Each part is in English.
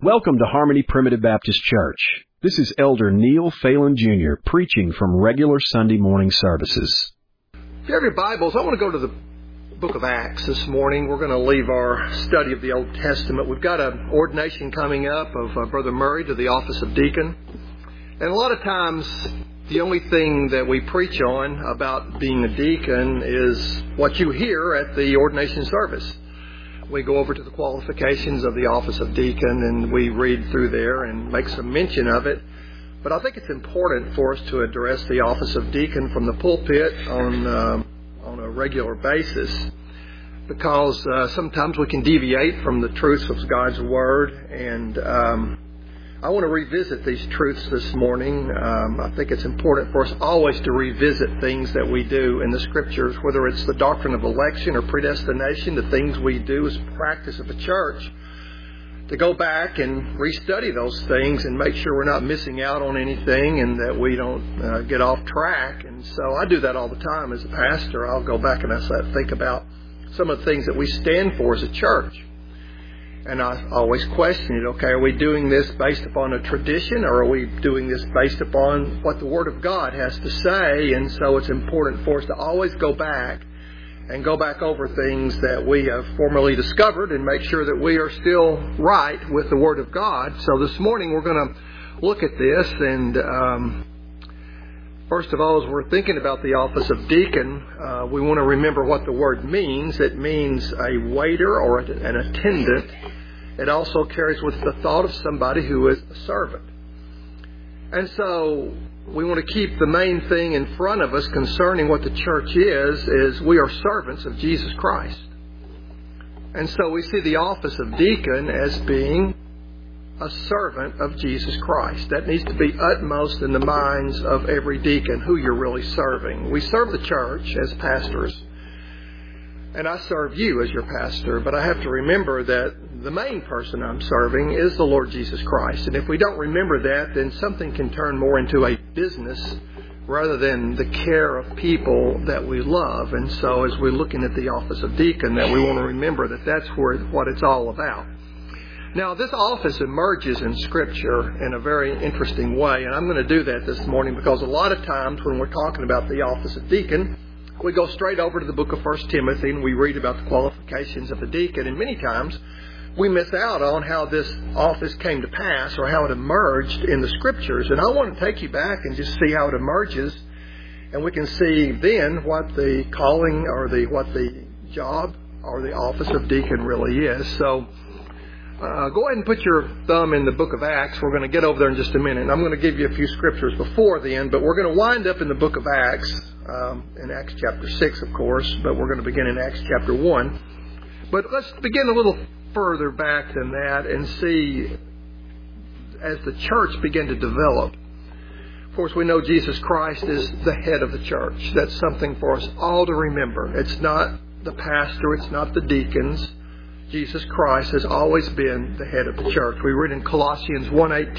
Welcome to Harmony Primitive Baptist Church. This is Elder Neil Phelan Jr. preaching from regular Sunday morning services. If you have your Bibles, I want to go to the book of Acts this morning. We're going to leave our study of the Old Testament. We've got an ordination coming up of Brother Murray to the office of deacon. And a lot of times, the only thing that we preach on about being a deacon is what you hear at the ordination service. We go over to the qualifications of the office of deacon and we read through there and make some mention of it. But I think it's important for us to address the office of deacon from the pulpit on a regular basis, because sometimes we can deviate from the truths of God's Word, and I want to revisit these truths this morning. I think it's important for us always to revisit things that we do in the Scriptures, whether it's the doctrine of election or predestination, the things we do as practice of the church, to go back and restudy those things and make sure we're not missing out on anything and that we don't get off track. And so I do that all the time as a pastor. I'll go back and I think about some of the things that we stand for as a church. And I always question it, okay, are we doing this based upon a tradition, or are we doing this based upon what the Word of God has to say? And so it's important for us to always go back over things that we have formerly discovered and make sure that we are still right with the Word of God. So this morning we're going to look at this, and first of all, as we're thinking about the office of deacon, we want to remember what the word means. It means a waiter or an attendant. It also carries with the thought of somebody who is a servant. And so we want to keep the main thing in front of us concerning what the church is we are servants of Jesus Christ. And so we see the office of deacon as being a servant of Jesus Christ. That needs to be utmost in the minds of every deacon, who you're really serving. We serve the church as pastors, and I serve you as your pastor, but I have to remember that the main person I'm serving is the Lord Jesus Christ. And if we don't remember that, then something can turn more into a business rather than the care of people that we love. And so as we're looking at the office of deacon, that we want to remember that that's what it's all about. Now, this office emerges in Scripture in a very interesting way, and I'm going to do that this morning because a lot of times when we're talking about the office of deacon, we go straight over to the book of 1 Timothy and we read about the qualifications of a deacon, and many times we miss out on how this office came to pass or how it emerged in the Scriptures. And I want to take you back and just see how it emerges, and we can see then what the calling or what the job or the office of deacon really is. So go ahead and put your thumb in the book of Acts. We're going to get over there in just a minute. And I'm going to give you a few scriptures before then, but we're going to wind up in the book of Acts, in Acts chapter 6, of course, but we're going to begin in Acts chapter 1. But let's begin a little further back than that and see, as the church began to develop. Of course, we know Jesus Christ is the head of the church. That's something for us all to remember. It's not the pastor, it's not the deacons. Jesus Christ has always been the head of the church. We read in Colossians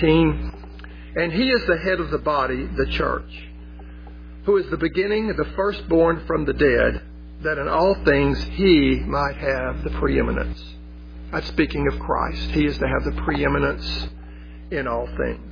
1:18, and He is the head of the body, the church, who is the beginning, the firstborn from the dead, that in all things He might have the preeminence. That's speaking of Christ. He is to have the preeminence in all things.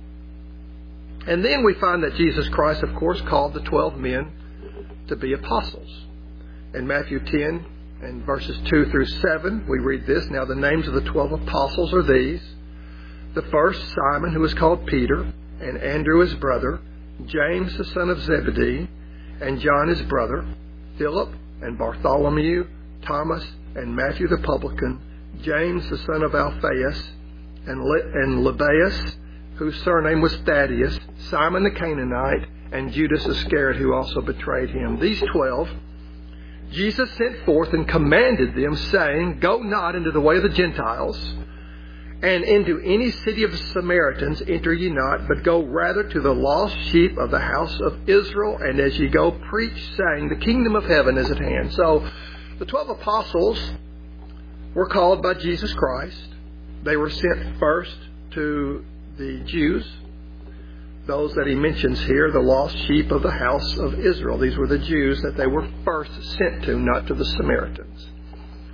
And then we find that Jesus Christ, of course, called the 12 men to be apostles. In Matthew 10, and verses 2 through 7, we read this. Now the names of the 12 apostles are these. The first, Simon, who is called Peter, and Andrew his brother, James the son of Zebedee, and John his brother, Philip and Bartholomew, Thomas and Matthew the publican, James the son of Alphaeus, and Lebbaeus, whose surname was Thaddeus, Simon the Canaanite, and Judas Iscariot, who also betrayed him. These 12 Jesus sent forth and commanded them, saying, Go not into the way of the Gentiles, and into any city of the Samaritans enter ye not, but go rather to the lost sheep of the house of Israel, and as ye go, preach, saying, The kingdom of heaven is at hand. So the 12 apostles were called by Jesus Christ. They were sent first to the Jews, those that He mentions here, the lost sheep of the house of Israel. These were the Jews that they were first sent to, not to the Samaritans.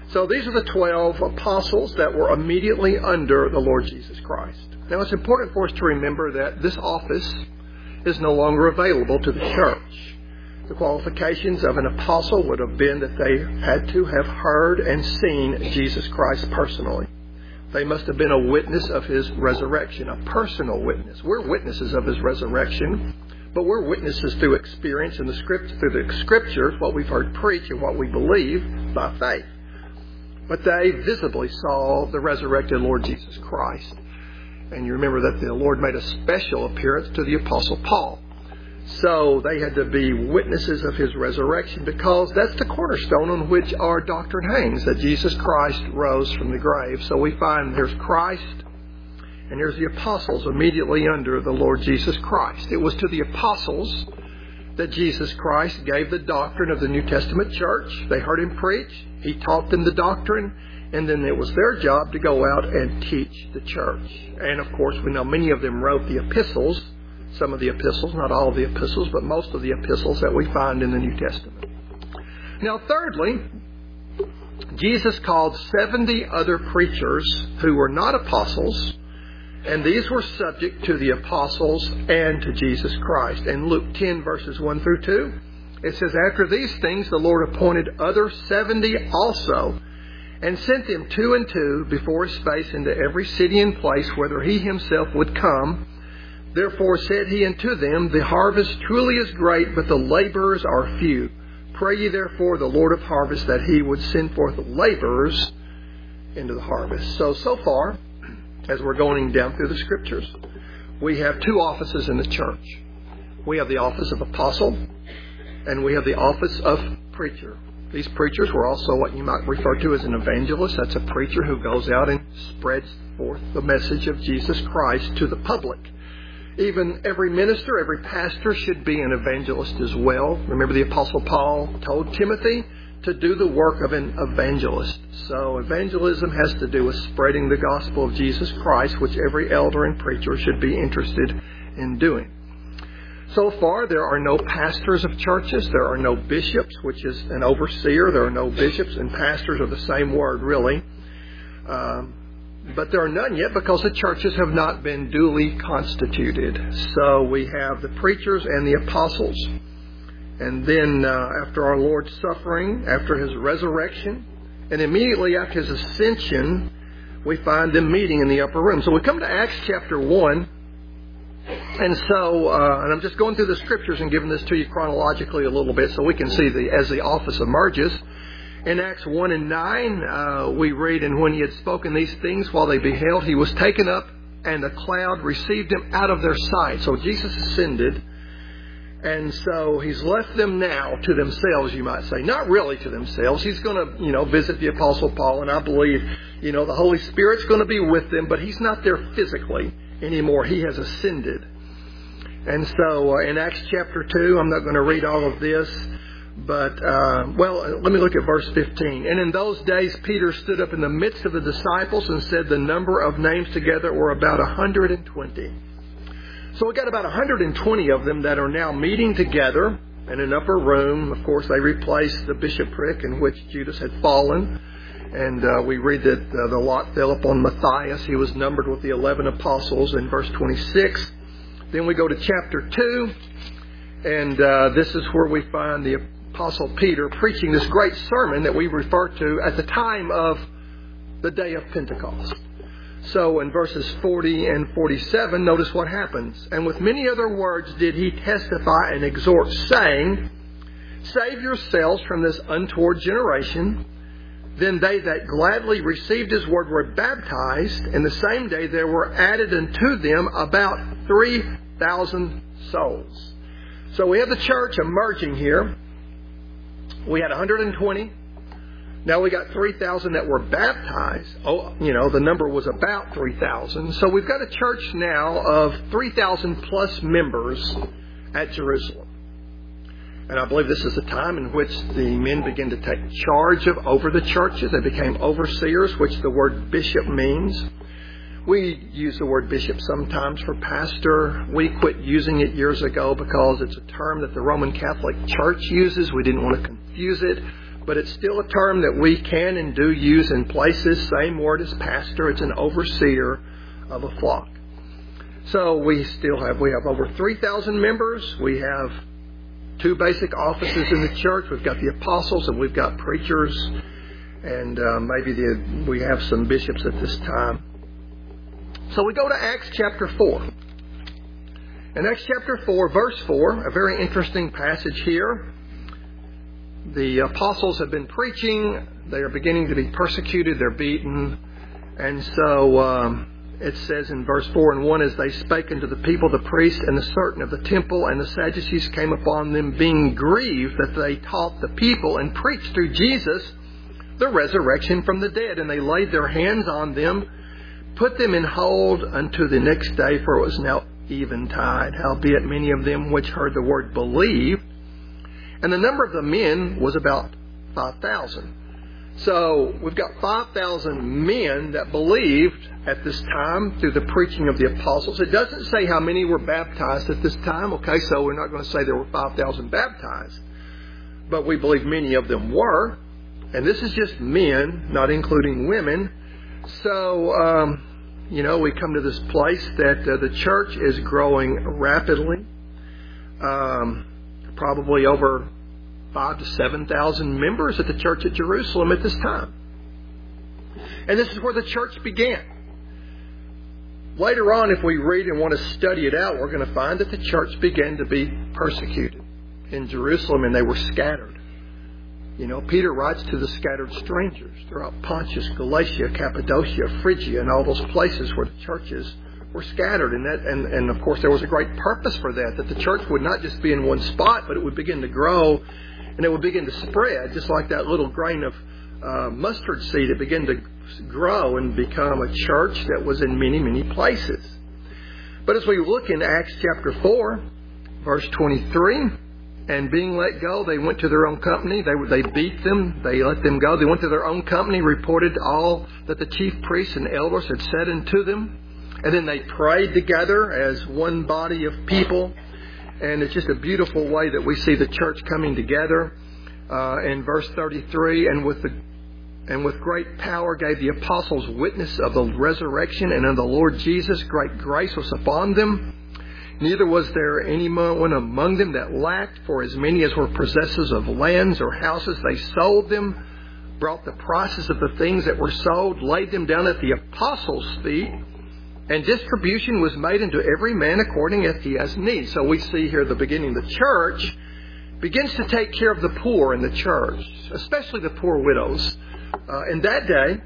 So these are the 12 apostles that were immediately under the Lord Jesus Christ. Now it's important for us to remember that this office is no longer available to the church. The qualifications of an apostle would have been that they had to have heard and seen Jesus Christ personally. They must have been a witness of His resurrection, a personal witness. We're witnesses of His resurrection, but we're witnesses through experience in the through the Scriptures, what we've heard preached and what we believe by faith. But they visibly saw the resurrected Lord Jesus Christ. And you remember that the Lord made a special appearance to the Apostle Paul. So they had to be witnesses of His resurrection, because that's the cornerstone on which our doctrine hangs, that Jesus Christ rose from the grave. So we find there's Christ and there's the apostles immediately under the Lord Jesus Christ. It was to the apostles that Jesus Christ gave the doctrine of the New Testament church. They heard Him preach. He taught them the doctrine. And then it was their job to go out and teach the church. And of course, we know many of them wrote the epistles. Some of the epistles, not all of the epistles, but most of the epistles that we find in the New Testament. Now, thirdly, Jesus called 70 other preachers who were not apostles, and these were subject to the apostles and to Jesus Christ. In Luke 10, verses 1 through 2, it says, "After these things the Lord appointed other 70 also, and sent them 2 and 2 before His face into every city and place whither He Himself would come. Therefore said He unto them, The harvest truly is great, but the laborers are few. Pray ye therefore the Lord of harvest that He would send forth laborers into the harvest." So far, as we're going down through the Scriptures, we have 2 offices in the church. We have the office of apostle, and we have the office of preacher. These preachers were also what you might refer to as an evangelist. That's a preacher who goes out and spreads forth the message of Jesus Christ to the public. Even every minister, every pastor should be an evangelist as well. Remember, the Apostle Paul told Timothy to do the work of an evangelist. So evangelism has to do with spreading the gospel of Jesus Christ, which every elder and preacher should be interested in doing. So far, there are no pastors of churches. There are no bishops, which is an overseer. There are no bishops, and pastors are the same word, really. But there are none yet, because the churches have not been duly constituted. So we have the preachers and the apostles. And then after our Lord's suffering, after His resurrection, and immediately after His ascension, we find them meeting in the upper room. So we come to Acts chapter 1. And so, and I'm just going through the Scriptures and giving this to you chronologically a little bit so we can see as the office emerges. In Acts 1 and 9, we read, "And when He had spoken these things, while they beheld, He was taken up, and a cloud received Him out of their sight." So Jesus ascended, and so He's left them now to themselves, you might say. Not really to themselves. He's going to, visit the Apostle Paul, and I believe, the Holy Spirit's going to be with them, but He's not there physically anymore. He has ascended. And so in Acts chapter 2, I'm not going to read all of this, but, let me look at verse 15. "And in those days Peter stood up in the midst of the disciples and said the number of names together were about 120. So we got about 120 of them that are now meeting together in an upper room. Of course, they replaced the bishopric in which Judas had fallen. And we read that the lot fell upon Matthias. He was numbered with the 11 apostles in verse 26. Then we go to chapter 2. And this is where we find the Apostle Peter preaching this great sermon that we refer to at the time of the day of Pentecost. So in verses 40 and 47, notice what happens. "And with many other words did he testify and exhort, saying, Save yourselves from this untoward generation. Then they that gladly received his word were baptized, and the same day there were added unto them about 3,000 souls." So we have the church emerging here. We had 120. Now we got 3,000 that were baptized. The number was about 3,000. So we've got a church now of 3,000 plus members at Jerusalem. And I believe this is the time in which the men began to take charge over the churches. They became overseers, which the word bishop means. We use the word bishop sometimes for pastor. We quit using it years ago because it's a term that the Roman Catholic Church uses. We didn't want to confuse it. but it's still a term that we can and do use in places. Same word as pastor. It's an overseer of a flock. So we have over 3,000 members. We have 2 basic offices in the church. We've got the apostles and we've got preachers, and we have some bishops at this time. So we go to Acts chapter 4. In Acts chapter 4, verse 4, a very interesting passage here. The apostles have been preaching. They are beginning to be persecuted. They're beaten. And so it says in verse 4, "And one, as they spake unto the people, the priests and the certain of the temple and the Sadducees came upon them, being grieved that they taught the people and preached through Jesus the resurrection from the dead. And they laid their hands on them, put them in hold unto the next day, for it was now eventide. Howbeit many of them which heard the word believed. And the number of the men was about 5,000. So we've got 5,000 men that believed at this time through the preaching of the apostles. It doesn't say how many were baptized at this time. Okay, so we're not going to say there were 5,000 baptized. But we believe many of them were. And this is just men, not including women. So, we come to this place that the church is growing rapidly. Probably over 5,000 to 7,000 members at the church at Jerusalem at this time. And this is where the church began. Later on, if we read and want to study it out, we're going to find that the church began to be persecuted in Jerusalem, and they were scattered. Peter writes to the scattered strangers throughout Pontus, Galatia, Cappadocia, Phrygia, and all those places where the churches were scattered. And of course, there was a great purpose for that the church would not just be in one spot, but it would begin to grow, and it would begin to spread, just like that little grain of mustard seed. It began to grow and become a church that was in many, many places. But as we look in Acts chapter 4, verse 23, "And being let go, they went to their own company." They beat them. They let them go. They went to their own company, reported all that the chief priests and elders had said unto them. And then they prayed together as one body of people. And it's just a beautiful way that we see the church coming together. In verse 33, "And with great power gave the apostles witness of the resurrection, and of the Lord Jesus great grace was upon them. Neither was there any one among them that lacked, for as many as were possessors of lands or houses, they sold them, brought the prices of the things that were sold, laid them down at the apostles' feet, and distribution was made unto every man according as he has need." So we see here the beginning of the church begins to take care of the poor in the church, especially the poor widows. In that day,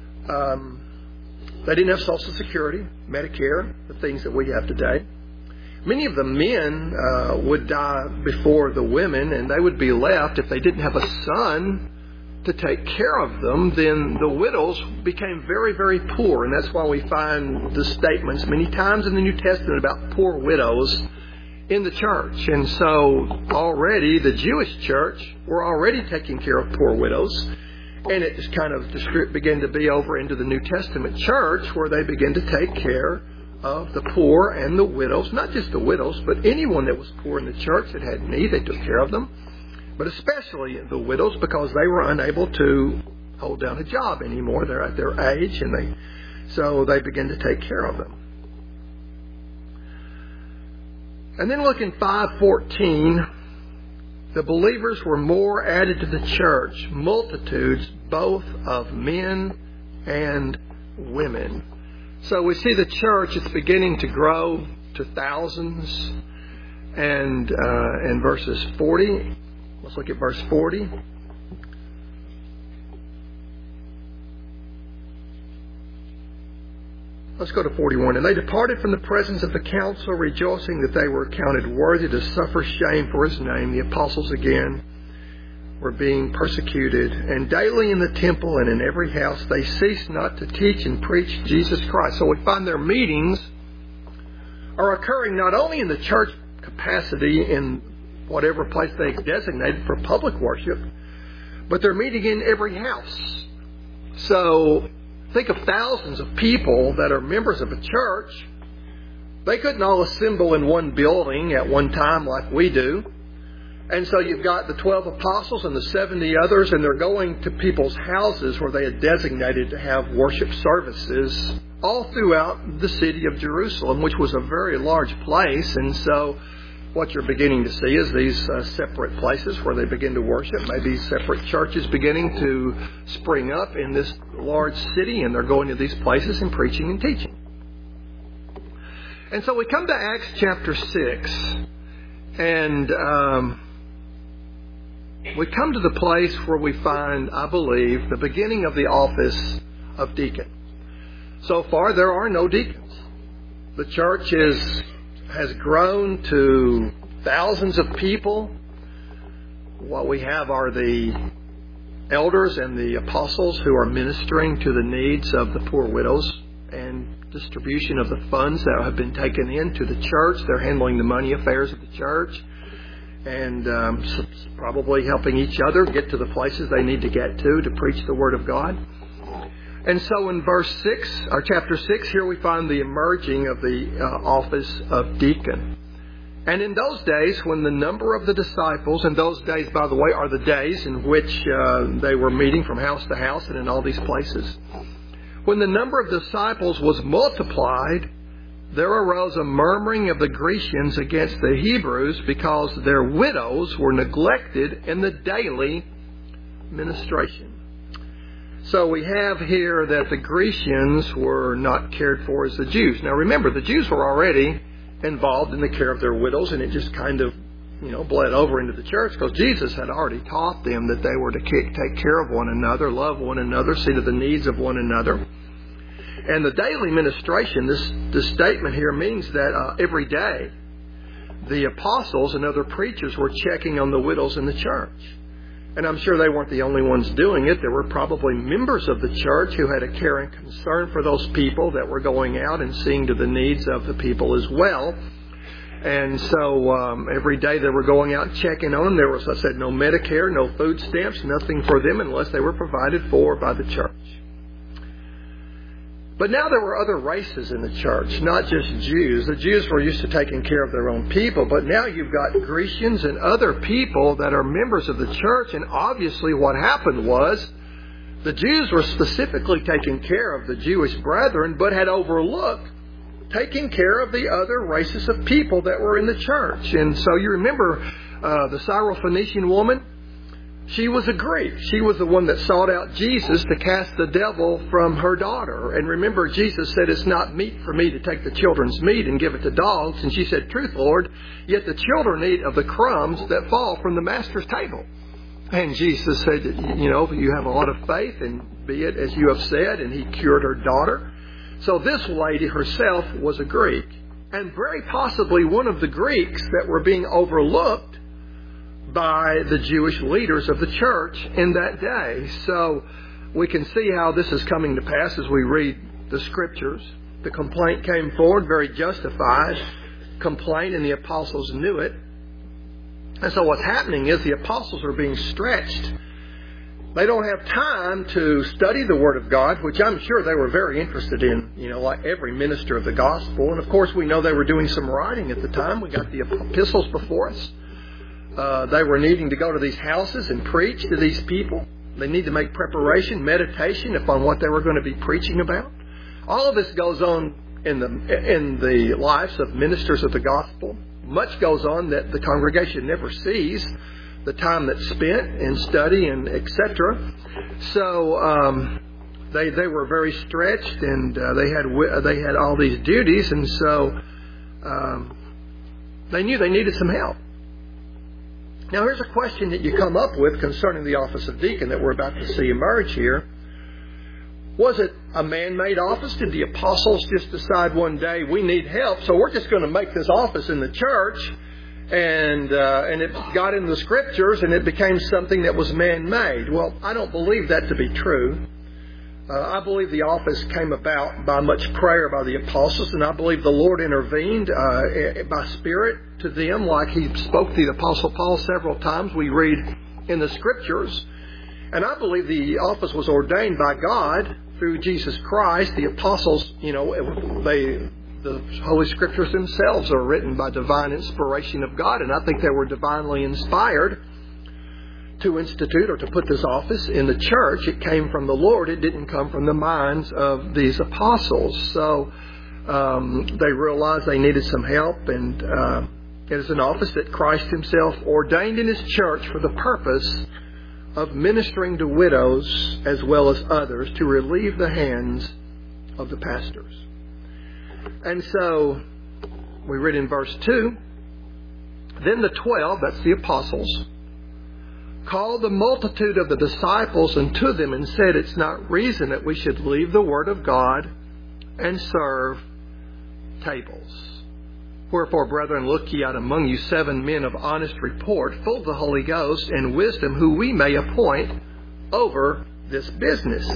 they didn't have Social Security, Medicare, the things that we have today. Many of the men would die before the women, and they would be left, if they didn't have a son to take care of them, then the widows became very, very poor. And that's why we find the statements many times in the New Testament about poor widows in the church. And so already the Jewish church were already taking care of poor widows. And it just kind of began to be over into the New Testament church, where they began to take care of the poor and the widows. Not just the widows, but anyone that was poor in the church that had need, they took care of them. But especially the widows, because they were unable to hold down a job anymore. They're at their age, and so they began to take care of them. And then look in 5:14. "The believers were more added to the church, multitudes both of men and women." So we see the church is beginning to grow to thousands. And in verses 40, let's look at verse 40. Let's go to 41. "And they departed from the presence of the council, rejoicing that they were counted worthy to suffer shame for his name." The apostles again were being persecuted. "And daily in the temple and in every house they ceased not to teach and preach Jesus Christ." So we find their meetings are occurring not only in the church capacity in whatever place they designated for public worship, but they're meeting in every house. So think of thousands of people that are members of a church. They couldn't all assemble in one building at one time like we do. And so you've got the 12 apostles and the 70 others, and they're going to people's houses where they had designated to have worship services all throughout the city of Jerusalem, which was a very large place. And so what you're beginning to see is these separate places where they begin to worship, maybe separate churches beginning to spring up in this large city, and they're going to these places and preaching and teaching. And so we come to Acts chapter 6, and we come to the place where we find, I believe, the beginning of the office of deacon. So far, there are no deacons. The church has grown to thousands of people. What we have are the elders and the apostles who are ministering to the needs of the poor widows and distribution of the funds that have been taken into the church. They're handling the money affairs of the church and probably helping each other get to the places they need to get to preach the Word of God. And so in verse 6, or chapter 6, here we find the emerging of the office of deacon. And in those days, when the number of the disciples, and those days, by the way, are the days in which they were meeting from house to house and in all these places. When the number of disciples was multiplied, there arose a murmuring of the Grecians against the Hebrews because their widows were neglected in the daily ministration. So we have here that the Grecians were not cared for as the Jews. Now remember, the Jews were already involved in the care of their widows, and it just kind of, bled over into the church because Jesus had already taught them that they were to take care of one another, love one another, see to the needs of one another. And the daily ministration, this statement here means that every day the apostles and other preachers were checking on the widows in the church. And I'm sure they weren't the only ones doing it. There were probably members of the church who had a care and concern for those people that were going out and seeing to the needs of the people as well. And so every day they were going out and checking on them. There was, I said, no Medicare, no food stamps, nothing for them unless they were provided for by the church. But now there were other races in the church, not just Jews. The Jews were used to taking care of their own people, but now you've got Grecians and other people that are members of the church, and obviously what happened was the Jews were specifically taking care of the Jewish brethren, but had overlooked taking care of the other races of people that were in the church. And so you remember the Syrophoenician woman? She was a Greek. She was the one that sought out Jesus to cast the devil from her daughter. And remember, Jesus said, it's not meet for me to take the children's meat and give it to dogs. And she said, truth, Lord, yet the children eat of the crumbs that fall from the master's table. And Jesus said, you have a lot of faith, and be it as you have said. And he cured her daughter. So this lady herself was a Greek. And very possibly one of the Greeks that were being overlooked by the Jewish leaders of the church in that day. So we can see how this is coming to pass as we read the Scriptures. The complaint came forward, very justified complaint, and the apostles knew it. And so what's happening is the apostles are being stretched. They don't have time to study the Word of God, which I'm sure they were very interested in, like every minister of the gospel. And of course we know they were doing some writing at the time. We got the epistles before us. They were needing to go to these houses and preach to these people. They need to make preparation, meditation upon what they were going to be preaching about. All of this goes on in the lives of ministers of the gospel. Much goes on that the congregation never sees. The time that's spent in study and etc. So they were very stretched, and they had all these duties, and so they knew they needed some help. Now here's a question that you come up with concerning the office of deacon that we're about to see emerge here. Was it a man-made office? Did the apostles just decide one day, we need help, so we're just going to make this office in the church, and it got in the Scriptures and it became something that was man-made? Well, I don't believe that to be true. I believe the office came about by much prayer by the apostles, and I believe the Lord intervened by Spirit to them like He spoke to the Apostle Paul several times. We read in the Scriptures. And I believe the office was ordained by God through Jesus Christ. The apostles, they The Holy Scriptures themselves are written by divine inspiration of God, and I think they were divinely inspired to institute or to put this office in the church. It came from the Lord. It didn't come from the minds of these apostles. So they realized they needed some help, and it is an office that Christ Himself ordained in His church for the purpose of ministering to widows as well as others to relieve the hands of the pastors. And so we read in verse 2, then the 12, that's the apostles, called the multitude of the disciples unto them and said, it's not reason that we should leave the word of God and serve tables. Wherefore, brethren, look ye out among you 7 men of honest report, full of the Holy Ghost and wisdom, who we may appoint over this business.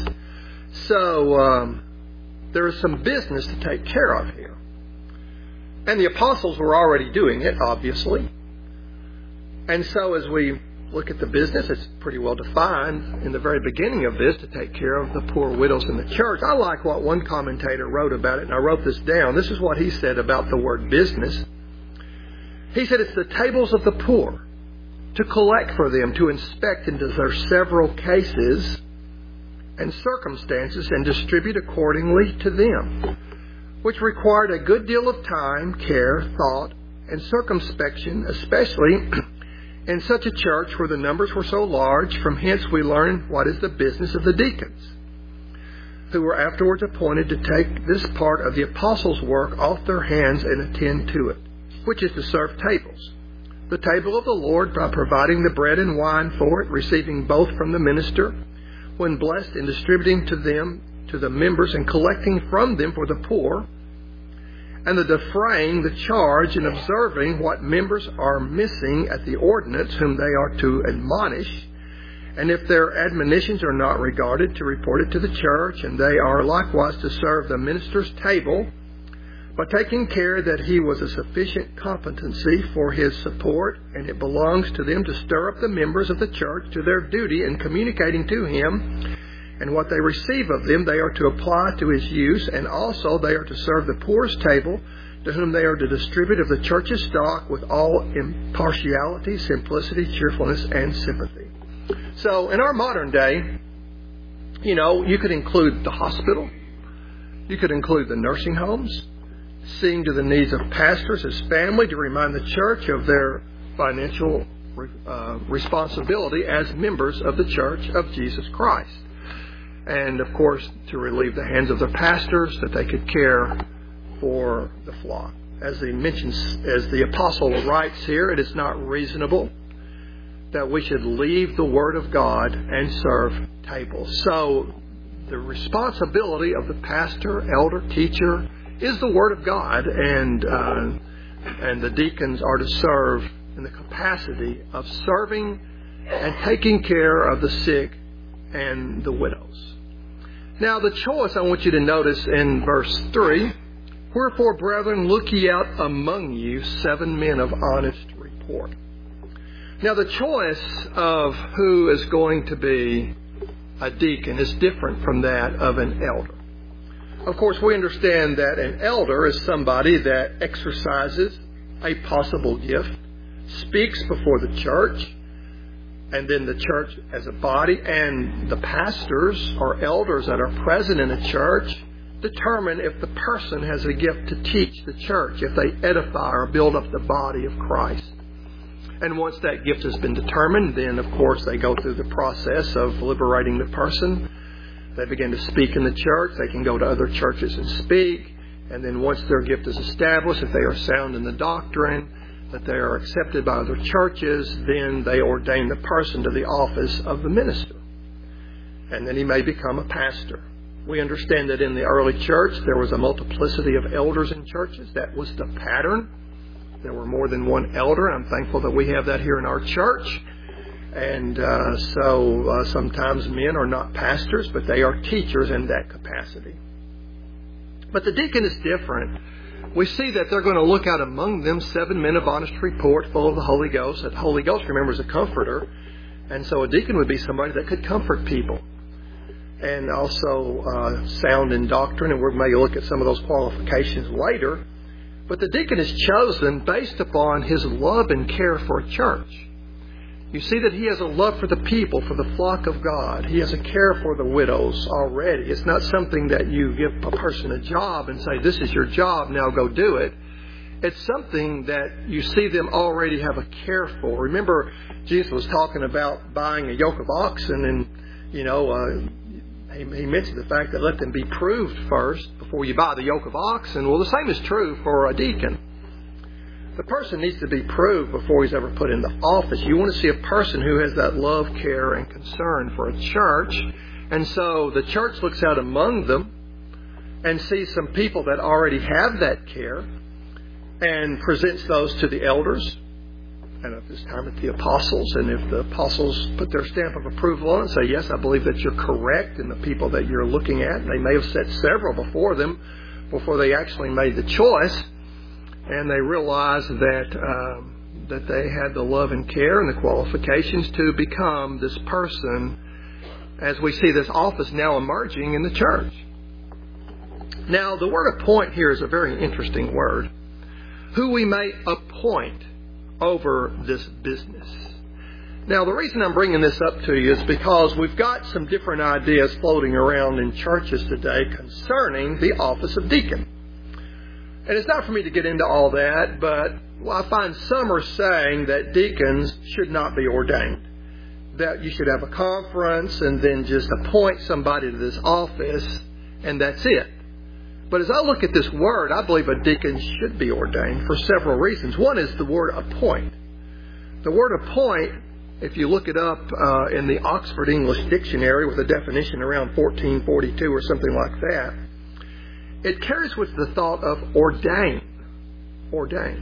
So, there is some business to take care of here. And the apostles were already doing it, obviously. And so as we look at the business, it's pretty well defined in the very beginning of this, to take care of the poor widows in the church. I like what one commentator wrote about it, and I wrote this down. This is what he said about the word business. He said it's the tables of the poor, to collect for them, to inspect into their several cases and circumstances and distribute accordingly to them, which required a good deal of time, care, thought, and circumspection, especially in such a church where the numbers were so large. From hence we learn what is the business of the deacons, who were afterwards appointed to take this part of the apostles' work off their hands and attend to it, which is to serve tables. The table of the Lord, by providing the bread and wine for it, receiving both from the minister, when blessed, and distributing to them, to the members, and collecting from them for the poor, and the defraying the charge, and observing what members are missing at the ordinance, whom they are to admonish, and if their admonitions are not regarded, to report it to the church, and they are likewise to serve the minister's table, by taking care that he was a sufficient competency for his support, and it belongs to them to stir up the members of the church to their duty in communicating to him, and what they receive of them they are to apply to his use, and also they are to serve the poor's table, to whom they are to distribute of the church's stock with all impartiality, simplicity, cheerfulness, and sympathy. So in our modern day, you could include the hospital, you could include the nursing homes, seeing to the needs of pastors, his family, to remind the church of their financial responsibility as members of the Church of Jesus Christ. And, of course, to relieve the hands of the pastors, that they could care for the flock. As he mentions, as the apostle writes here, it is not reasonable that we should leave the Word of God and serve tables. So, the responsibility of the pastor, elder, teacher, is the Word of God, and the deacons are to serve in the capacity of serving and taking care of the sick and the widows. Now, the choice I want you to notice in verse 3, wherefore, brethren, look ye out among you 7 men of honest report. Now, the choice of who is going to be a deacon is different from that of an elder. Of course, we understand that an elder is somebody that exercises a possible gift, speaks before the church, and then the church as a body, and the pastors or elders that are present in a church determine if the person has a gift to teach the church, if they edify or build up the body of Christ. And once that gift has been determined, then, of course, they go through the process of liberating the person. They begin to speak in the church. They can go to other churches and speak. And then once their gift is established, if they are sound in the doctrine, that they are accepted by other churches, then they ordain the person to the office of the minister. And then he may become a pastor. We understand that in the early church, there was a multiplicity of elders in churches. That was the pattern. There were more than one elder. I'm thankful that we have that here in our church. And so sometimes men are not pastors, but they are teachers in that capacity. But the deacon is different. We see that they're going to look out among them 7 men of honest report, full of the Holy Ghost. That Holy Ghost, remember, is a comforter. And so a deacon would be somebody that could comfort people. and also sound in doctrine, and we may look at some of those qualifications later. But the deacon is chosen based upon his love and care for a church. You see that he has a love for the people, for the flock of God. He has a care for the widows already. It's not something that you give a person a job and say, this is your job, now go do it. It's something that you see them already have a care for. Remember, Jesus was talking about buying a yoke of oxen, and, he mentioned the fact that let them be proved first before you buy the yoke of oxen. Well, the same is true for a deacon. The person needs to be proved before he's ever put into office. You want to see a person who has that love, care, and concern for a church. And so the church looks out among them and sees some people that already have that care and presents those to the elders, and at this time at the apostles. And if the apostles put their stamp of approval on it and say, yes, I believe that you're correct in the people that you're looking at, and they may have set several before them before they actually made the choice, and they realized that they had the love and care and the qualifications to become this person, as we see this office now emerging in the church. Now, the word appoint here is a very interesting word. Who we may appoint over this business. Now, the reason I'm bringing this up to you is because we've got some different ideas floating around in churches today concerning the office of deacon. And it's not for me to get into all that, but I find some are saying that deacons should not be ordained. That you should have a conference and then just appoint somebody to this office, and that's it. But as I look at this word, I believe a deacon should be ordained for several reasons. One is the word appoint. The word appoint, if you look it up in the Oxford English Dictionary with a definition around 1442 or something like that, it carries with the thought of ordain. Ordain.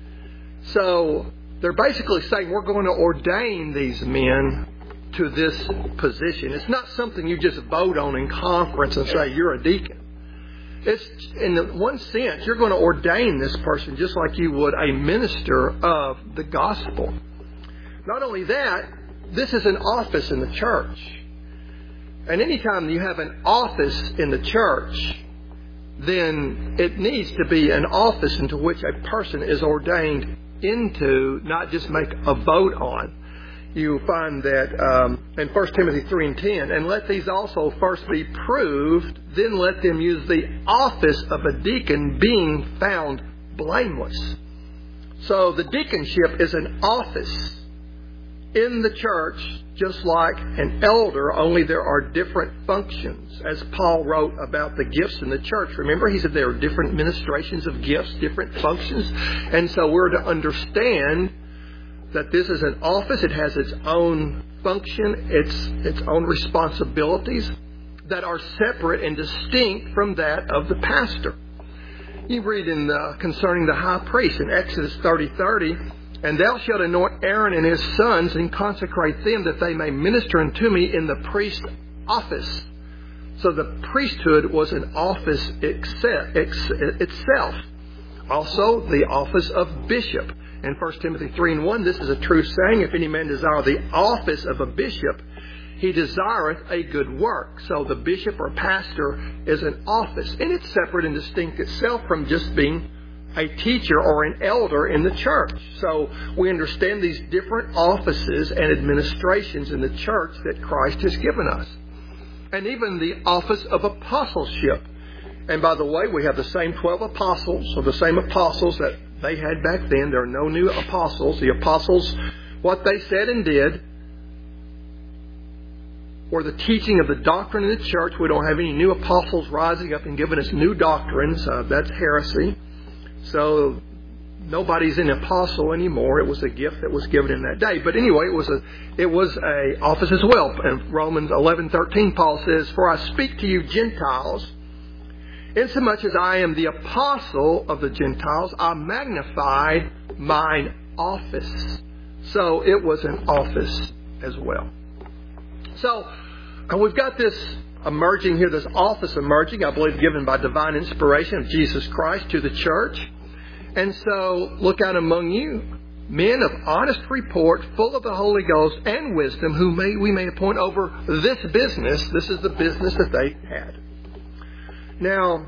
So they're basically saying we're going to ordain these men to this position. It's not something you just vote on in conference and say you're a deacon. It's, in one sense, you're going to ordain this person just like you would a minister of the gospel. Not only that, this is an office in the church. And anytime you have an office in the church, then it needs to be an office into which a person is ordained into, not just make a vote on. You find that in 1 Timothy 3:10, and let these also first be proved, then let them use the office of a deacon, being found blameless. So the deaconship is an office in the church, just like an elder, only there are different functions. As Paul wrote about the gifts in the church, remember, he said there are different ministrations of gifts, different functions. And so we're to understand that this is an office. It has its own function, its own responsibilities that are separate and distinct from that of the pastor. You read in concerning the high priest in Exodus 30:30, and thou shalt anoint Aaron and his sons and consecrate them that they may minister unto me in the priest office. So the priesthood was an office itself. Also the office of bishop. In 1 Timothy 3:1, this is a true saying, if any man desire the office of a bishop, he desireth a good work. So the bishop or pastor is an office, and it's separate and distinct itself from just being a teacher or an elder in the church. So we understand these different offices and administrations in the church that Christ has given us. And even the office of apostleship. And by the way, we have the same 12 apostles, or the same apostles that they had back then. There are no new apostles. The apostles, what they said and did, or the teaching of the doctrine of the church. We don't have any new apostles rising up and giving us new doctrines. That's heresy. So nobody's an apostle anymore. It was a gift that was given in that day. But anyway, it was a office as well. In Romans 11:13, Paul says, "For I speak to you Gentiles, insomuch as I am the apostle of the Gentiles, I magnified mine office." So it was an office as well. So we've got this emerging here, this office emerging, I believe given by divine inspiration of Jesus Christ to the church. And so look out among you men of honest report, full of the Holy Ghost and wisdom, who we may appoint over this business. This is the business that they had. Now,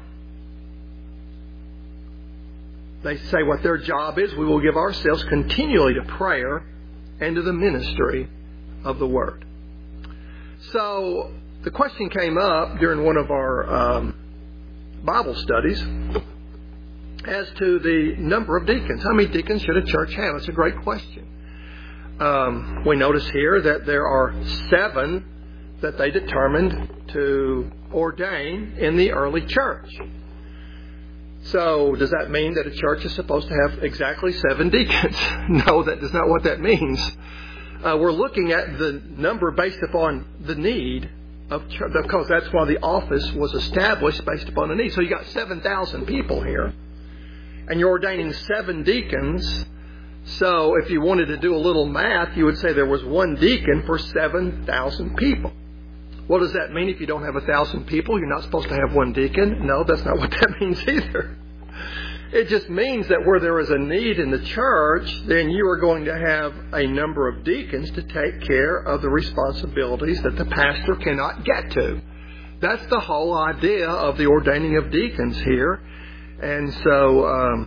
they say what their job is. We will give ourselves continually to prayer and to the ministry of the Word. So, the question came up during one of our Bible studies as to the number of deacons. How many deacons should a church have? That's a great question. We notice here that there are 7 that they determined to ordain in the early church. So, does that mean that a church is supposed to have exactly 7 deacons? No, that is not what that means. We're looking at the number based upon the need of church, because that's why the office was established based upon the need. So you got 7,000 people here, and you're ordaining 7 deacons. So if you wanted to do a little math, you would say there was 1 deacon for 7,000 people. What does that mean? If you don't have 1,000 people, you're not supposed to have 1 deacon? No, that's not what that means either. It just means that where there is a need in the church, then you are going to have a number of deacons to take care of the responsibilities that the pastor cannot get to. That's the whole idea of the ordaining of deacons here. And so,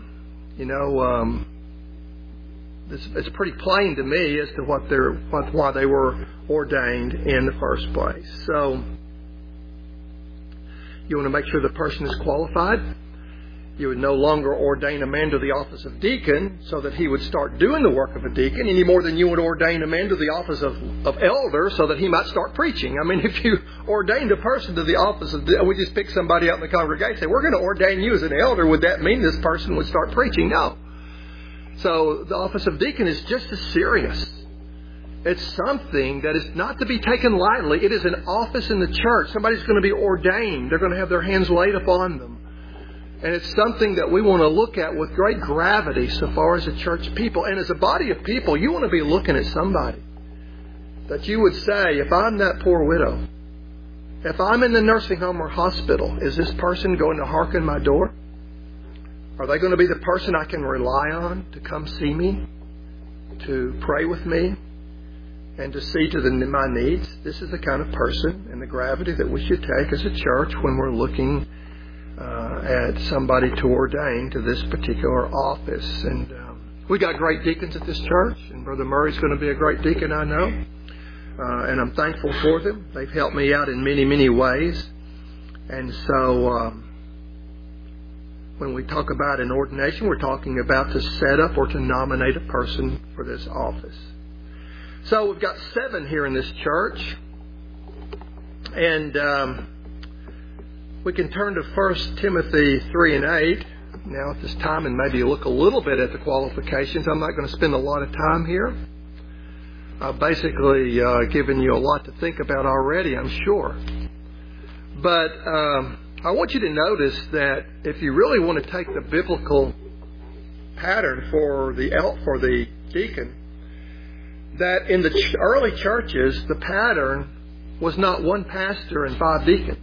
it's pretty plain to me as to why they were ordained in the first place. So, you want to make sure the person is qualified. You would no longer ordain a man to the office of deacon so that he would start doing the work of a deacon any more than you would ordain a man to the office of elder so that he might start preaching. I mean, if you ordained a person to the office of, we just pick somebody out in the congregation and say, we're going to ordain you as an elder, would that mean this person would start preaching? No. So the office of deacon is just as serious. It's something that is not to be taken lightly. It is an office in the church. Somebody's going to be ordained. They're going to have their hands laid upon them. And it's something that we want to look at with great gravity so far as a church people. And as a body of people, you want to be looking at somebody that you would say, if I'm that poor widow, if I'm in the nursing home or hospital, is this person going to hearken my door? Are they going to be the person I can rely on to come see me, to pray with me, and to see to my needs? This is the kind of person and the gravity that we should take as a church when we're looking at somebody to ordain to this particular office. And we got great deacons at this church, and Brother Murray's going to be a great deacon, I know. And I'm thankful for them. They've helped me out in many, many ways. And so when we talk about an ordination, we're talking about to set up or to nominate a person for this office. So we've got 7 here in this church. And we can turn to 1 Timothy 3 and 8 now at this time and maybe look a little bit at the qualifications. I'm not going to spend a lot of time here. I've basically given you a lot to think about already, I'm sure. But I want you to notice that if you really want to take the biblical pattern for the deacon, that in the early churches, the pattern was not 1 pastor and 5 deacons.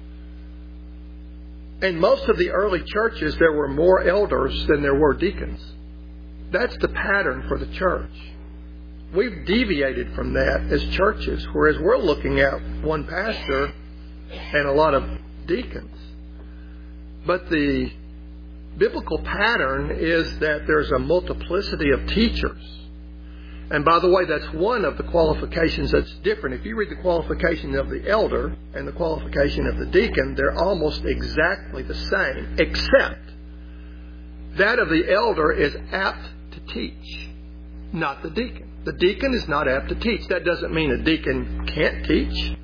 In most of the early churches, there were more elders than there were deacons. That's the pattern for the church. We've deviated from that as churches, whereas we're looking at 1 pastor and a lot of deacons. But the biblical pattern is that there's a multiplicity of teachers. And by the way, that's one of the qualifications that's different. If you read the qualification of the elder and the qualification of the deacon, they're almost exactly the same, except that of the elder is apt to teach, not the deacon. The deacon is not apt to teach. That doesn't mean a deacon can't teach.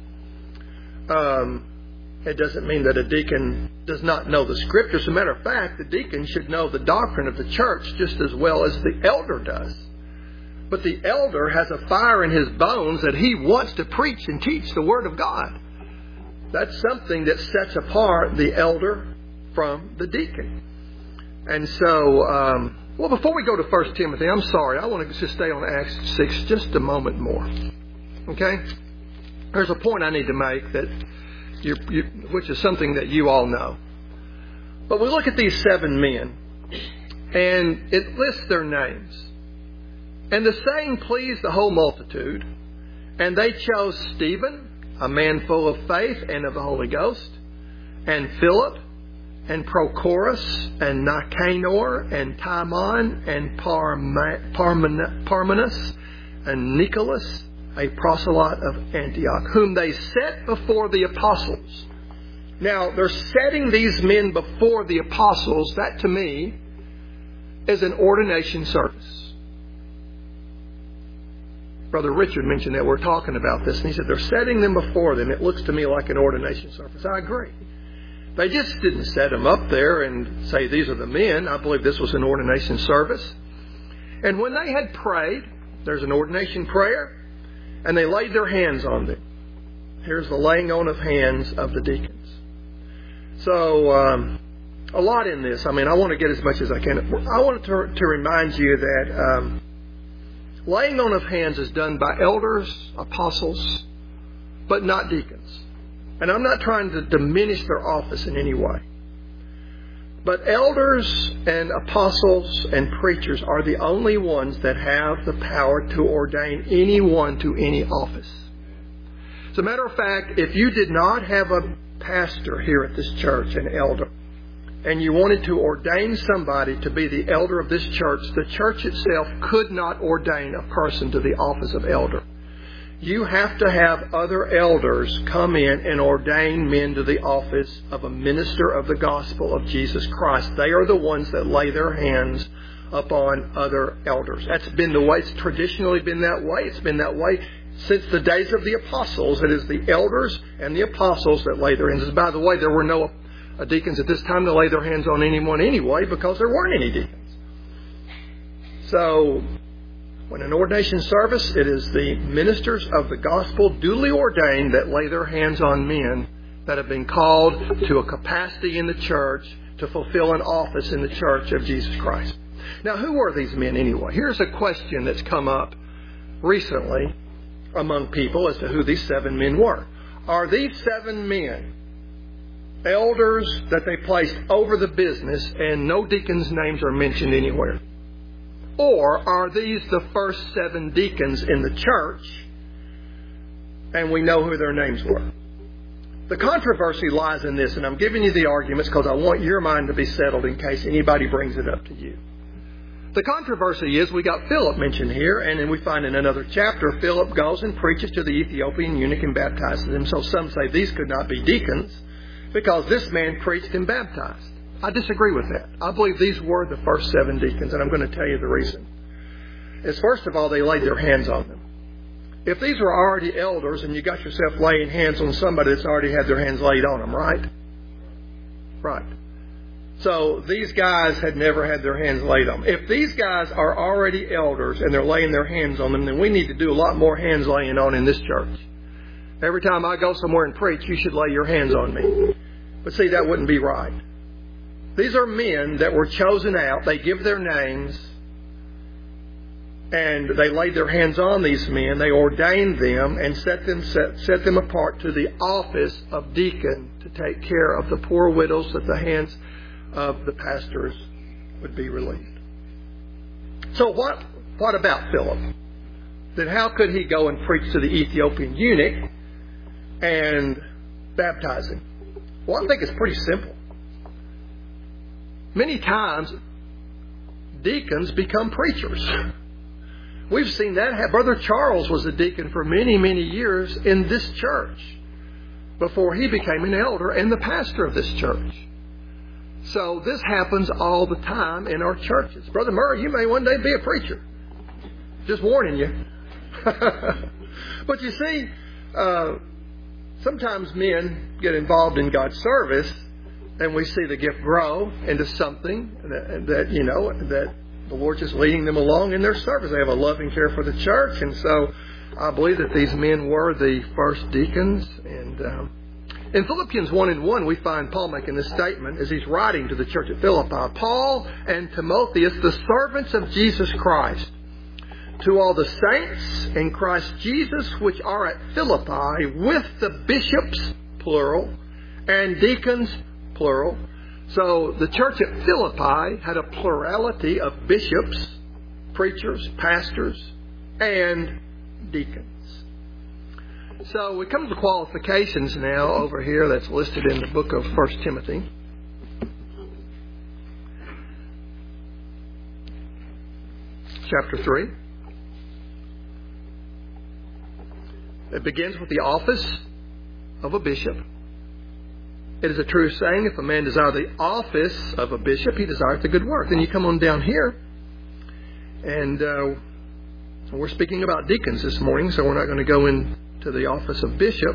It doesn't mean that a deacon does not know the Scriptures. As a matter of fact, the deacon should know the doctrine of the church just as well as the elder does. But the elder has a fire in his bones that he wants to preach and teach the Word of God. That's something that sets apart the elder from the deacon. And so, before we go to 1 Timothy, I'm sorry, I want to just stay on Acts 6 just a moment more. Okay? There's a point I need to make that which is something that you all know. But we look at these 7 men, and it lists their names. And the saying pleased the whole multitude. And they chose Stephen, a man full of faith and of the Holy Ghost, and Philip, and Prochorus, and Nicanor, and Timon, and Parmenas, and Nicholas, a proselyte of Antioch, whom they set before the apostles. Now, they're setting these men before the apostles. That, to me, is an ordination service. Brother Richard mentioned that we're talking about this, and he said they're setting them before them. It looks to me like an ordination service. I agree. They just didn't set them up there and say, these are the men. I believe this was an ordination service. And when they had prayed, there's an ordination prayer, and they laid their hands on them. Here's the laying on of hands of the deacons. So, a lot in this. I mean, I want to get as much as I can. I want to remind you that laying on of hands is done by elders, apostles, but not deacons. And I'm not trying to diminish their office in any way. But elders and apostles and preachers are the only ones that have the power to ordain anyone to any office. As a matter of fact, if you did not have a pastor here at this church, an elder, and you wanted to ordain somebody to be the elder of this church, the church itself could not ordain a person to the office of elder. You have to have other elders come in and ordain men to the office of a minister of the gospel of Jesus Christ. They are the ones that lay their hands upon other elders. That's been the way. It's traditionally been that way. It's been that way since the days of the apostles. It is the elders and the apostles that lay their hands. By the way, there were no deacons at this time to lay their hands on anyone anyway, because there weren't any deacons. So, when an ordination service, it is the ministers of the gospel duly ordained that lay their hands on men that have been called to a capacity in the church to fulfill an office in the church of Jesus Christ. Now, who were these men anyway? Here's a question that's come up recently among people as to who these 7 men were. Are these 7 men elders that they placed over the business and no deacons' names are mentioned anywhere? Or are these the first 7 deacons in the church and we know who their names were? The controversy lies in this, and I'm giving you the arguments because I want your mind to be settled in case anybody brings it up to you. The controversy is we got Philip mentioned here, and then we find in another chapter Philip goes and preaches to the Ethiopian eunuch and baptizes him. So some say these could not be deacons because this man preached and baptized. I disagree with that. I believe these were the first 7 deacons, and I'm going to tell you the reason. Is first of all, they laid their hands on them. If these were already elders and you got yourself laying hands on somebody that's already had their hands laid on them, right? Right. So these guys had never had their hands laid on them. If these guys are already elders and they're laying their hands on them, then we need to do a lot more hands laying on in this church. Every time I go somewhere and preach, you should lay your hands on me. But see, that wouldn't be right. These are men that were chosen out. They give their names. And they laid their hands on these men. They ordained them and set them apart to the office of deacon to take care of the poor widows at the hands of the pastors would be relieved. So what about Philip? Then how could he go and preach to the Ethiopian eunuch and baptize him? Well, I think it's pretty simple. Many times, deacons become preachers. We've seen that. Brother Charles was a deacon for many, many years in this church before he became an elder and the pastor of this church. So this happens all the time in our churches. Brother Murray, you may one day be a preacher. Just warning you. But you see, sometimes men get involved in God's service and we see the gift grow into something that the Lord just leading them along in their service. They have a loving care for the church. And so I believe that these men were the first deacons. And in Philippians 1:1, we find Paul making this statement as he's writing to the church at Philippi. Paul and Timotheus, the servants of Jesus Christ, to all the saints in Christ Jesus which are at Philippi, with the bishops, plural, and deacons, plural. So the church at Philippi had a plurality of bishops preachers, pastors, and deacons. So we come to the qualifications now over here that's listed in the book of 1 Timothy. Chapter 3. It begins with the office of a bishop. It is a true saying, if a man desire the office of a bishop, he desireth a good work. Then you come on down here, and we're speaking about deacons this morning, so we're not going to go into the office of bishop.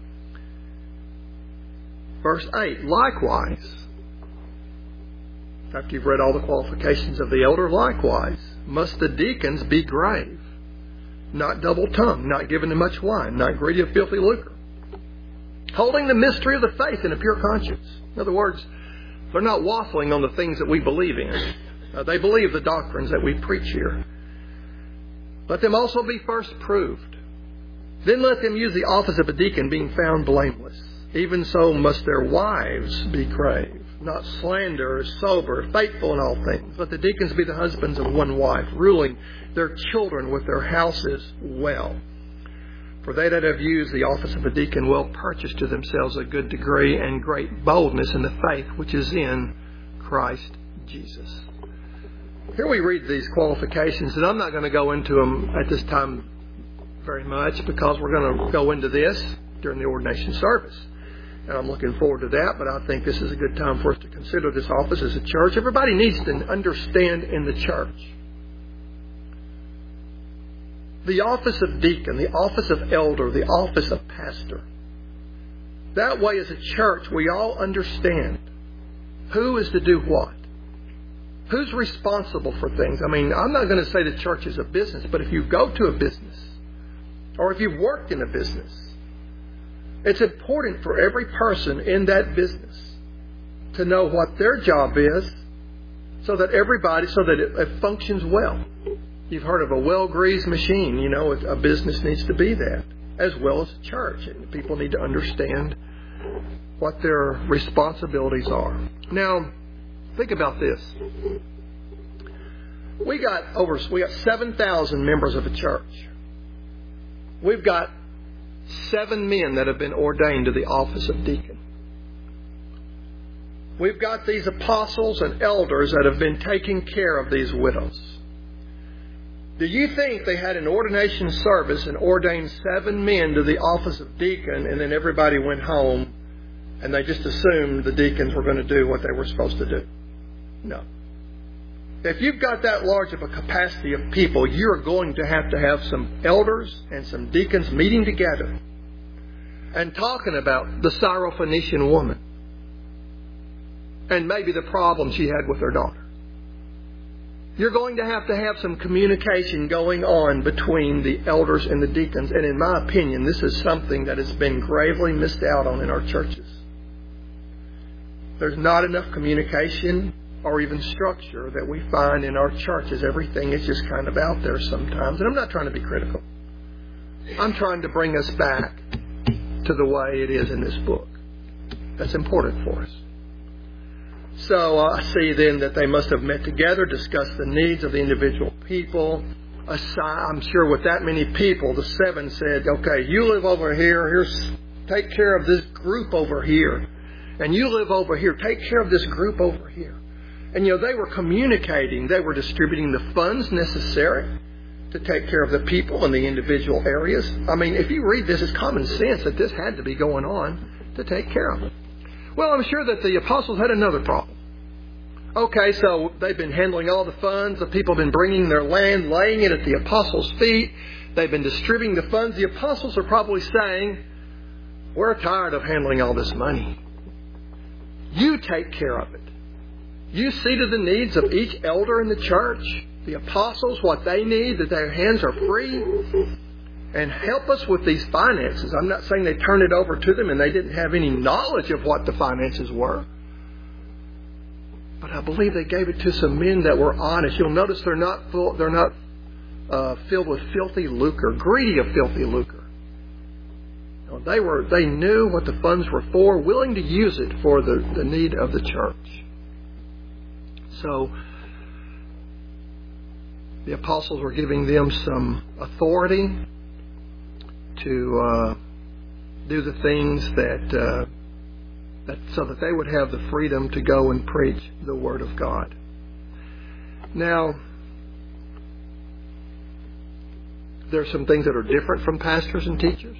Verse 8, likewise, after you've read all the qualifications of the elder, likewise, must the deacons be grave, not double-tongued, not given to much wine, not greedy of filthy lucre, holding the mystery of the faith in a pure conscience. In other words, they're not waffling on the things that we believe in. They believe the doctrines that we preach here. Let them also be first proved. Then let them use the office of a deacon, being found blameless. Even so must their wives be grave, not slanderers, sober, faithful in all things. Let the deacons be the husbands of one wife, ruling their children with their houses well. For they that have used the office of a deacon will purchase to themselves a good degree and great boldness in the faith which is in Christ Jesus. Here we read these qualifications, and I'm not going to go into them at this time very much because we're going to go into this during the ordination service. And I'm looking forward to that, but I think this is a good time for us to consider this office as a church. Everybody needs to understand in the church the office of deacon, the office of elder, the office of pastor. That way, as a church, we all understand who is to do what. Who's responsible for things? I mean, I'm not going to say the church is a business, but if you go to a business, or if you've worked in a business, it's important for every person in that business to know what their job is so that it functions well. You've heard of a well-greased machine. You know, a business needs to be that, as well as a church. And people need to understand what their responsibilities are. Now, think about this. We got 7,000 members of a church. We've got 7 men that have been ordained to the office of deacon. We've got these apostles and elders that have been taking care of these widows. Do you think they had an ordination service and ordained 7 men to the office of deacon, and then everybody went home and they just assumed the deacons were going to do what they were supposed to do? No. If you've got that large of a capacity of people, you're going to have some elders and some deacons meeting together and talking about the Syrophoenician woman and maybe the problem she had with her daughter. You're going to have some communication going on between the elders and the deacons. And in my opinion, this is something that has been gravely missed out on in our churches. There's not enough communication or even structure that we find in our churches. Everything is just kind of out there sometimes. And I'm not trying to be critical. I'm trying to bring us back to the way it is in this book. That's important for us. So I see then that they must have met together, discussed the needs of the individual people. I'm sure with that many people, the 7 said, okay, you live over here. Take care of this group over here. And you live over here. Take care of this group over here. And, they were communicating. They were distributing the funds necessary to take care of the people in the individual areas. I mean, if you read this, it's common sense that this had to be going on to take care of it. Well, I'm sure that the apostles had another problem. Okay, so they've been handling all the funds. The people have been bringing their land, laying it at the apostles' feet. They've been distributing the funds. The apostles are probably saying, we're tired of handling all this money. You take care of it. You see to the needs of each elder in the church, the apostles, what they need, that their hands are free, and help us with these finances. I'm not saying they turned it over to them and they didn't have any knowledge of what the finances were. But I believe they gave it to some men that were honest. You'll notice they're not filled with filthy lucre, greedy of filthy lucre. They knew what the funds were for, willing to use it for the need of the church. So The apostles were giving them some authority to do the things that so that they would have the freedom to go and preach the Word of God. Now, there are some things that are different from pastors and teachers.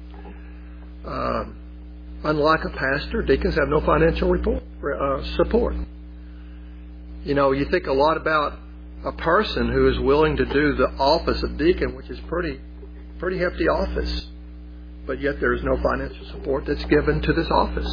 Unlike a pastor, deacons have no financial support. You know, you think a lot about a person who is willing to do the office of deacon, which is pretty hefty office, but yet there is no financial support that's given to this office.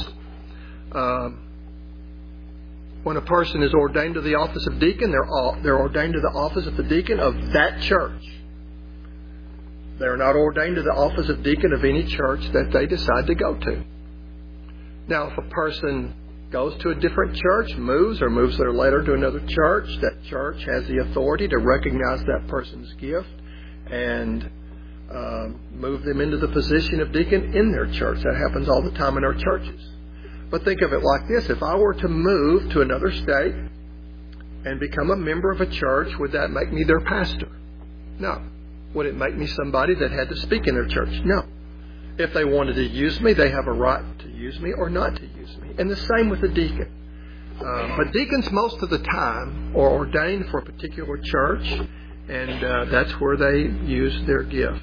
When a person is ordained to the office of deacon, they're ordained to the office of the deacon of that church. They're not ordained to the office of deacon of any church that they decide to go to. Now, if a person goes to a different church, moves there later to another church, that church has the authority to recognize that person's gift and move them into the position of deacon in their church. That happens all the time in our churches. But think of it like this. If I were to move to another state and become a member of a church, would that make me their pastor? No. Would it make me somebody that had to speak in their church? No. If they wanted to use me, they have a right to use me or not to use me. And the same with the deacon. But deacons most of the time are ordained for a particular church, and that's where they use their gift.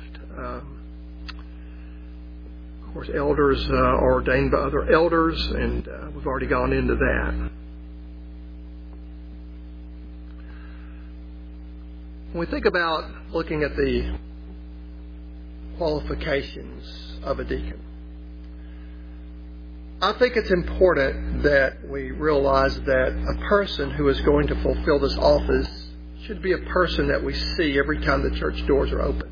Of course, elders are ordained by other elders, and we've already gone into that. When we think about looking at the qualifications of a deacon, I think it's important that we realize that a person who is going to fulfill this office should be a person that we see every time the church doors are open.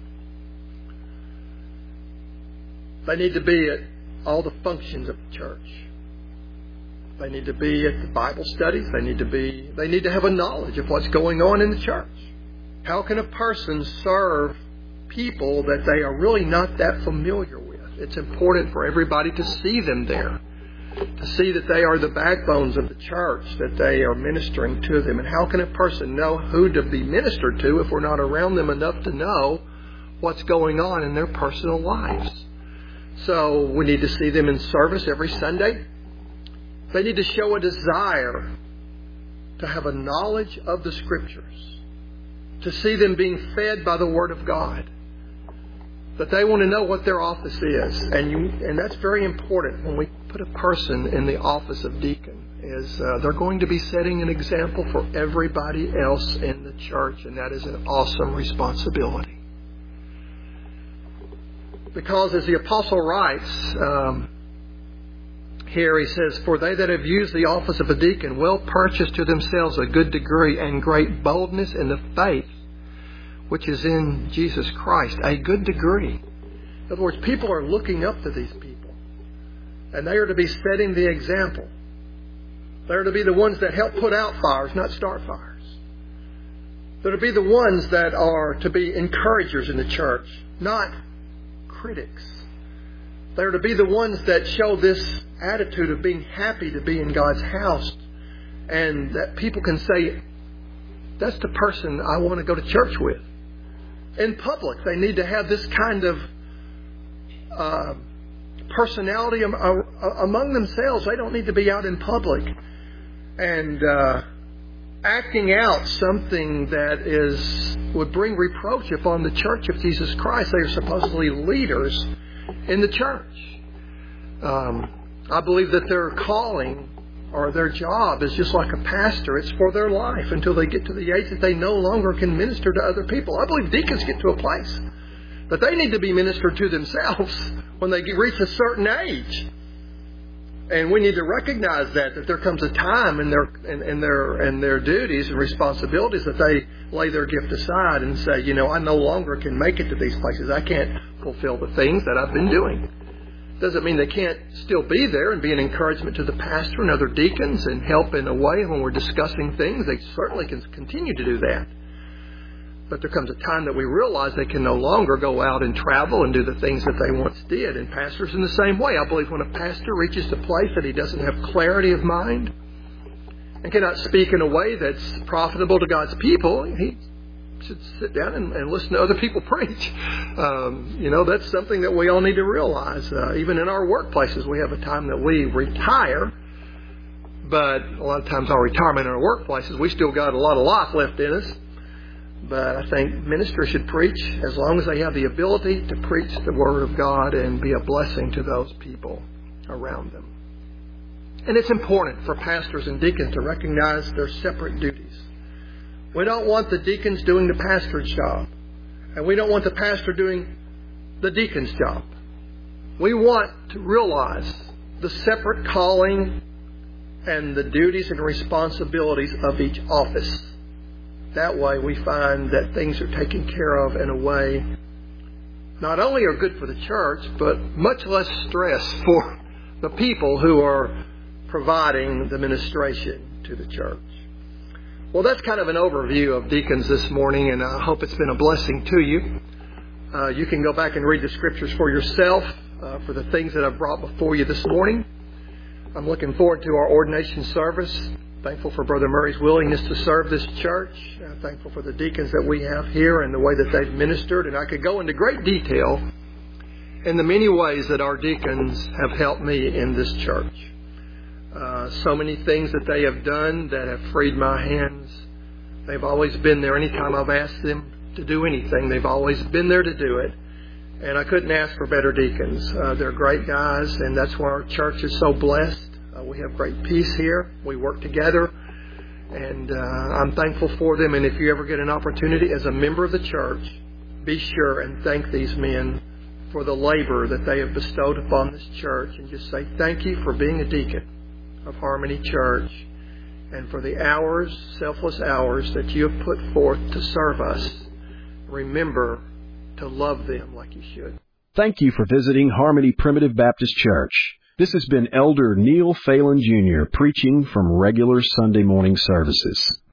They need to be at all the functions of the church. They need to be at the Bible studies. They need to have a knowledge of what's going on in the church. How can a person serve people that they are really not that familiar with? It's important for everybody to see them there, to see that they are the backbones of the church, that they are ministering to them. And how can a person know who to be ministered to if we're not around them enough to know what's going on in their personal lives? So we need to see them in service every Sunday. They need to show a desire to have a knowledge of the Scriptures, to see them being fed by the Word of God, that they want to know what their office is. And that's very important when we put a person in the office of deacon, is they're going to be setting an example for everybody else in the church, and that is an awesome responsibility. Because as the apostle writes here, he says, "For they that have used the office of a deacon will purchase to themselves a good degree and great boldness in the faith which is in Jesus Christ." A good degree. In other words, people are looking up to these people, and they are to be setting the example. They are to be the ones that help put out fires, not start fires. They're to be the ones that are to be encouragers in the church, not critics. They're to be the ones that show this attitude of being happy to be in God's house, and that people can say, that's the person I want to go to church with. In public, they need to have this kind of personality among themselves. They don't need to be out in public and acting out something that would bring reproach upon the church of Jesus Christ. They are supposedly leaders in the church. I believe that their calling or their job is just like a pastor. It's for their life until they get to the age that they no longer can minister to other people. I believe deacons get to a place that they need to be ministered to themselves when they reach a certain age. And we need to recognize that there comes a time in their duties and responsibilities that they lay their gift aside and say, I no longer can make it to these places. I can't fulfill the things that I've been doing. Doesn't mean they can't still be there and be an encouragement to the pastor and other deacons and help in a way when we're discussing things. They certainly can continue to do that. But there comes a time that we realize they can no longer go out and travel and do the things that they once did. And pastors in the same way. I believe when a pastor reaches the place that he doesn't have clarity of mind and cannot speak in a way that's profitable to God's people, he should sit down and listen to other people preach. That's something that we all need to realize. Even in our workplaces, we have a time that we retire. But a lot of times our retirement in our workplaces, we still got a lot of life left in us. But I think ministers should preach as long as they have the ability to preach the Word of God and be a blessing to those people around them. And it's important for pastors and deacons to recognize their separate duties. We don't want the deacons doing the pastor's job. And we don't want the pastor doing the deacon's job. We want to realize the separate calling and the duties and responsibilities of each office. That way we find that things are taken care of in a way not only are good for the church, but much less stress for the people who are providing the ministration to the church. Well, that's kind of an overview of deacons this morning, and I hope it's been a blessing to you. You can go back and read the Scriptures for yourself for the things that I've brought before you this morning. I'm looking forward to our ordination service. Thankful for Brother Murray's willingness to serve this church. Thankful for the deacons that we have here and the way that they've ministered. And I could go into great detail in the many ways that our deacons have helped me in this church. So many things that they have done that have freed my hands. They've always been there anytime I've asked them to do anything. They've always been there to do it. And I couldn't ask for better deacons. They're great guys, and that's why our church is so blessed. We have great peace here. We work together, and I'm thankful for them. And if you ever get an opportunity as a member of the church, be sure and thank these men for the labor that they have bestowed upon this church, and just say thank you for being a deacon of Harmony Church and for the hours, selfless hours that you have put forth to serve us. Remember to love them like you should. Thank you for visiting Harmony Primitive Baptist Church. This has been Elder Neil Phelan Jr. preaching from regular Sunday morning services.